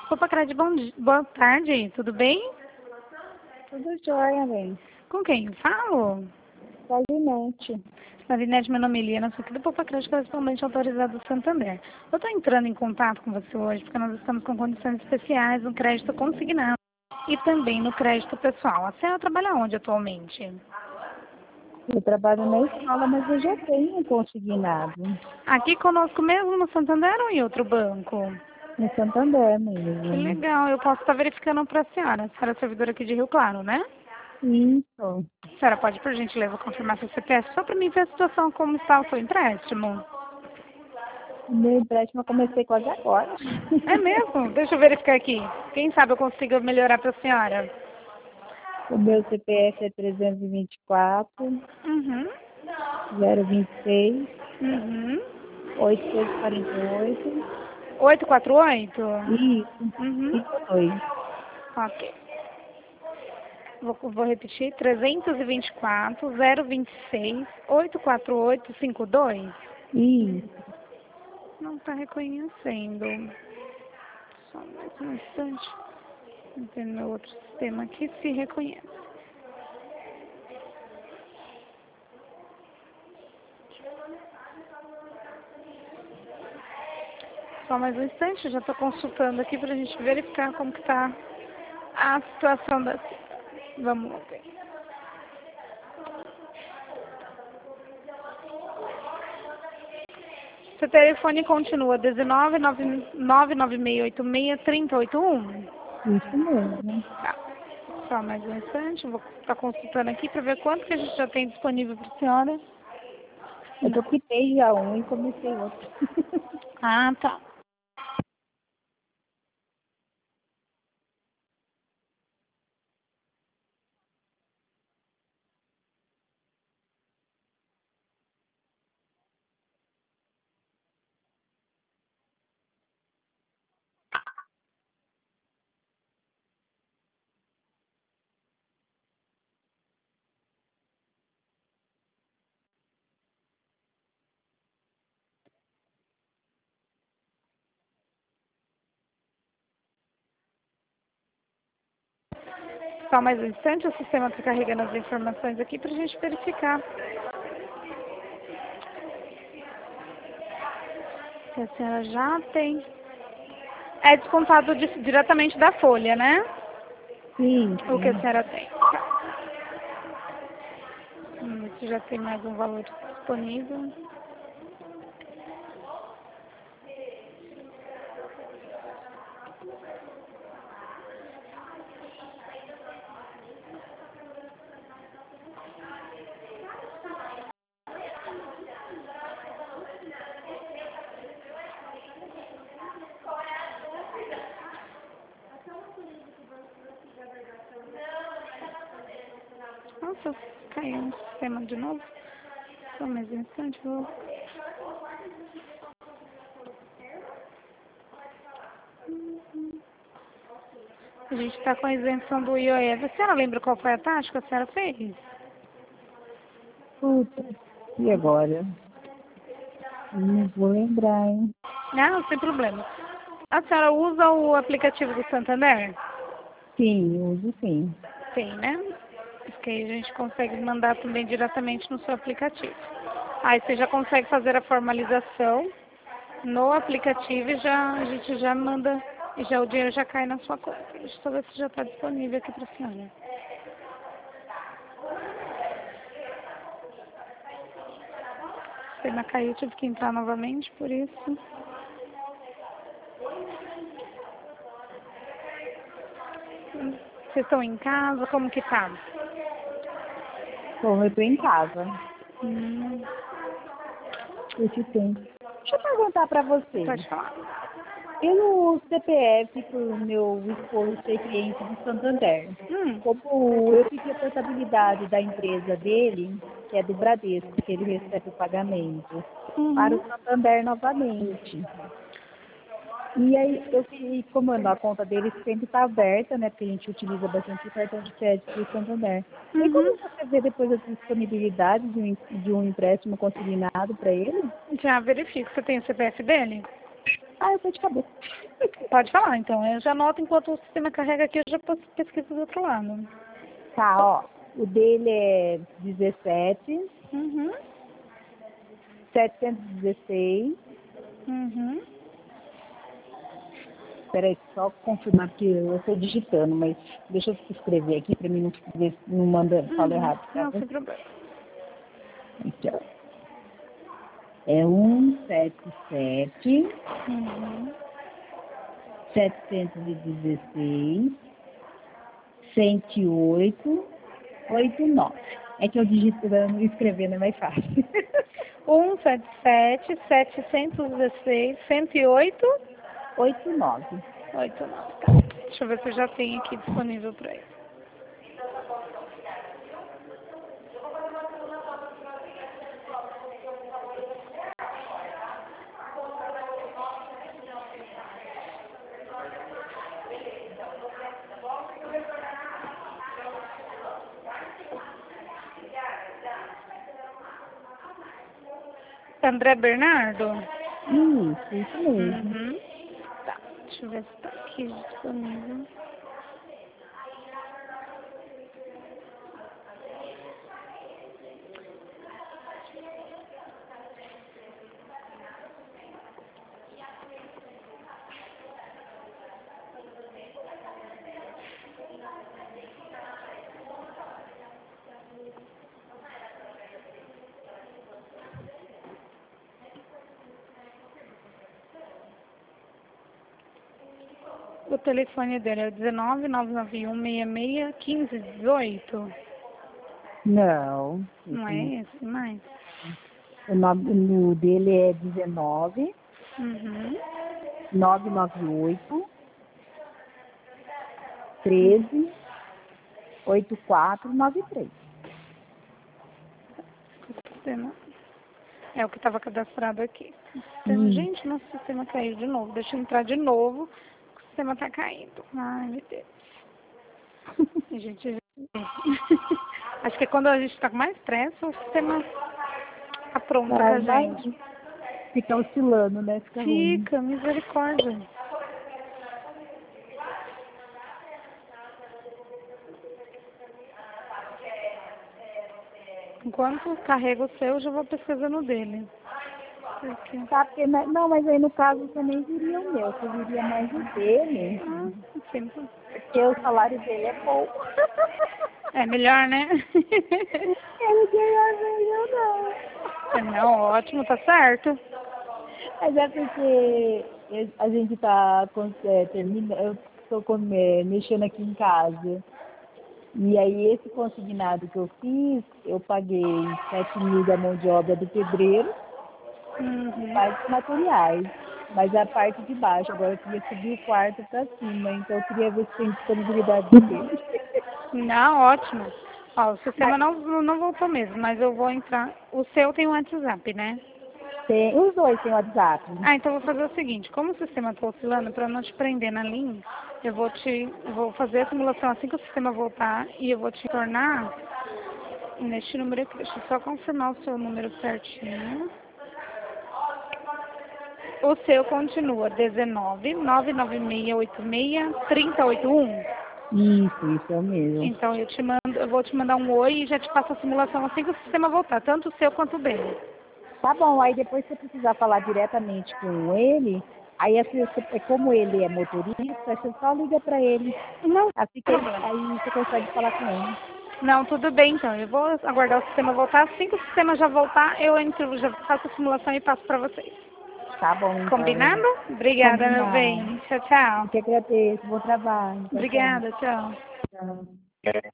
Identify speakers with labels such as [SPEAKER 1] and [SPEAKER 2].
[SPEAKER 1] Opa, Cred, boa tarde, tudo bem?
[SPEAKER 2] Tudo jóia, bem.
[SPEAKER 1] Com quem eu falo?
[SPEAKER 2] Salinete.
[SPEAKER 1] Marinete, meu nome é Eliana, sou aqui do Poupa Crédito Correspondente Autorizado do Santander. Eu estou entrando em contato com você hoje porque nós estamos com condições especiais no crédito consignado e também no crédito pessoal. A senhora trabalha onde atualmente?
[SPEAKER 2] Eu trabalho na escola, mas eu já tenho consignado.
[SPEAKER 1] Aqui conosco mesmo no Santander ou em outro banco?
[SPEAKER 2] No Santander
[SPEAKER 1] Que
[SPEAKER 2] mesmo.
[SPEAKER 1] legal, eu posso estar verificando para a senhora. A senhora é servidora aqui de Rio Claro, né?
[SPEAKER 2] Isso.
[SPEAKER 1] A senhora pode, por gentileza, confirmar seu CPF só para mim ver a situação, como está o seu empréstimo?
[SPEAKER 2] O meu empréstimo eu comecei quase agora.
[SPEAKER 1] É mesmo? Deixa eu verificar aqui. Quem sabe eu consigo melhorar para a senhora.
[SPEAKER 2] O meu CPF é 324
[SPEAKER 1] Uhum.
[SPEAKER 2] 026
[SPEAKER 1] Uhum.
[SPEAKER 2] 8648.
[SPEAKER 1] 848?
[SPEAKER 2] Isso.
[SPEAKER 1] Uhum.
[SPEAKER 2] 52.
[SPEAKER 1] Ok. Vou repetir. 324 026 84852.
[SPEAKER 2] Isso.
[SPEAKER 1] Não está reconhecendo. Só mais um instante. Vou ter meu outro sistema aqui se reconhece. Só mais um instante, eu já estou consultando aqui para a gente verificar como que está a situação da... Vamos ver. Seu telefone continua 19 99686 3081?
[SPEAKER 2] Isso mesmo.
[SPEAKER 1] Tá. Só mais um instante, vou estar consultando aqui para ver quanto que a gente já tem disponível para a senhora.
[SPEAKER 2] É que eu quitei já um e comecei outro.
[SPEAKER 1] Ah, tá. Só mais um instante, o sistema está carregando as informações aqui para a gente verificar. Que a senhora já tem. É descontado diretamente da folha, né?
[SPEAKER 2] Sim,
[SPEAKER 1] O que a
[SPEAKER 2] sim.
[SPEAKER 1] senhora tem. Tá. Se já tem mais um valor disponível. Nossa, caiu no sistema de novo. Só mais um instante, vou... A gente está com a isenção do IOF. A senhora lembra qual foi a taxa que a senhora fez?
[SPEAKER 2] Puta. E agora? Não vou lembrar, hein?
[SPEAKER 1] Não, sem problema. A senhora usa o aplicativo do Santander?
[SPEAKER 2] Sim, uso sim.
[SPEAKER 1] Tem, né? Porque aí a gente consegue mandar também diretamente no seu aplicativo. Aí você já consegue fazer a formalização no aplicativo e a gente já manda, e já o dinheiro já cai na sua conta. Deixa eu só ver se já está disponível aqui para a senhora. O sistema caiu, tive que entrar novamente, por isso. Vocês estão em casa? Como que tá?
[SPEAKER 2] Bom, eu tô em casa.
[SPEAKER 1] Hum,
[SPEAKER 2] Esse tempo. Deixa eu perguntar pra você.
[SPEAKER 1] pode falar.
[SPEAKER 2] Pelo CPF pro meu esposo ser cliente do Santander,
[SPEAKER 1] Hum,
[SPEAKER 2] como eu pedi a portabilidade da empresa dele, que é do Bradesco, que ele recebe o pagamento, para
[SPEAKER 1] uhum.
[SPEAKER 2] o Santander novamente. E aí, como a conta dele sempre está aberta, né? Porque a gente utiliza bastante o cartão de crédito do Santander. Tem
[SPEAKER 1] Uhum.
[SPEAKER 2] como você ver depois a disponibilidade de um empréstimo consignado para ele?
[SPEAKER 1] Já verifico. Você tem o CPF dele?
[SPEAKER 2] Ah, eu tô de cabeça.
[SPEAKER 1] Pode falar, então. Eu já anoto enquanto o sistema carrega aqui, eu já pesquiso do outro lado.
[SPEAKER 2] Tá, ó. O dele é 17,
[SPEAKER 1] Uhum.
[SPEAKER 2] 716.
[SPEAKER 1] Uhum.
[SPEAKER 2] Peraí, só confirmar que eu estou digitando, mas deixa eu escrever aqui para mim não ver se não manda, falo
[SPEAKER 1] Uhum.
[SPEAKER 2] errado, tá?
[SPEAKER 1] Não, sem problema.
[SPEAKER 2] Aqui, ó. É 177,
[SPEAKER 1] Uhum.
[SPEAKER 2] 716, 108, 89. É que eu digitando e escrevendo é mais fácil.
[SPEAKER 1] 177, 716, 108,
[SPEAKER 2] 89.
[SPEAKER 1] 89. Tá. Deixa eu ver se eu já tenho aqui disponível para ele. André Bernardo?
[SPEAKER 2] Isso mesmo.
[SPEAKER 1] Uhum. Tá. Deixa eu ver se está aqui disponível. O telefone dele é 19 991 66 15 18.
[SPEAKER 2] Não.
[SPEAKER 1] Não
[SPEAKER 2] Esse
[SPEAKER 1] é
[SPEAKER 2] não.
[SPEAKER 1] esse, mas.
[SPEAKER 2] O nome dele é 19
[SPEAKER 1] Uhum.
[SPEAKER 2] 998 13 8493.
[SPEAKER 1] O sistema. É o que estava cadastrado aqui. O sistema, gente, nosso sistema caiu de novo. Deixa eu entrar de novo. O sistema está caindo. Ai, meu Deus. A gente. Acho que quando a gente está com mais pressa, o sistema apronta com a gente.
[SPEAKER 2] Fica oscilando, né? Fica ruim.
[SPEAKER 1] Fica, misericórdia. Enquanto carrega o seu, eu já vou pesquisando o dele. Porque...
[SPEAKER 2] Tá, porque, não, mas aí no caso você nem viria o meu, você viria mais o dele.
[SPEAKER 1] Ah, sempre.
[SPEAKER 2] Porque o salário dele é pouco.
[SPEAKER 1] É melhor, né?
[SPEAKER 2] Ele ganha bem, eu não.
[SPEAKER 1] Não, ótimo, tá certo.
[SPEAKER 2] Mas é porque a gente tá eu estou mexendo aqui em casa. E aí esse consignado que eu fiz, eu paguei 7.000 da mão de obra do pedreiro,
[SPEAKER 1] Uhum.
[SPEAKER 2] mais os materiais. Mas a parte de baixo, agora eu queria subir o quarto para cima, então eu queria ver se tem disponibilidade dele.
[SPEAKER 1] Não, ótimo. Ó, o sistema
[SPEAKER 2] Mas
[SPEAKER 1] não voltou mesmo, mas eu vou entrar. O seu tem um WhatsApp, né?
[SPEAKER 2] os dois têm WhatsApp.
[SPEAKER 1] Ah, então eu vou fazer o seguinte, como o sistema está oscilando, para não te prender na linha, vou fazer a simulação assim que o sistema voltar e eu vou te tornar neste número aqui. Deixa eu só confirmar o seu número certinho. O seu continua 19 99686 3081.
[SPEAKER 2] Isso é o mesmo.
[SPEAKER 1] Então eu vou te mandar um oi e já te passo a simulação assim que o sistema voltar, tanto o seu quanto o dele.
[SPEAKER 2] Tá bom, aí depois se você precisar falar diretamente com ele, aí assim, como ele é motorista, você só liga para ele.
[SPEAKER 1] Não,
[SPEAKER 2] Assim que
[SPEAKER 1] problema.
[SPEAKER 2] aí você consegue falar com ele.
[SPEAKER 1] Não, tudo bem então. Eu vou aguardar o sistema voltar. Assim que o sistema já voltar, eu entro, já faço a simulação e passo para vocês.
[SPEAKER 2] Tá bom, então.
[SPEAKER 1] Combinado? Obrigada, meu
[SPEAKER 2] Combinado.
[SPEAKER 1] bem. Tchau, tchau.
[SPEAKER 2] Eu que agradeço. Bom trabalho. Tchau, tchau.
[SPEAKER 1] Obrigada, tchau.
[SPEAKER 2] Tchau.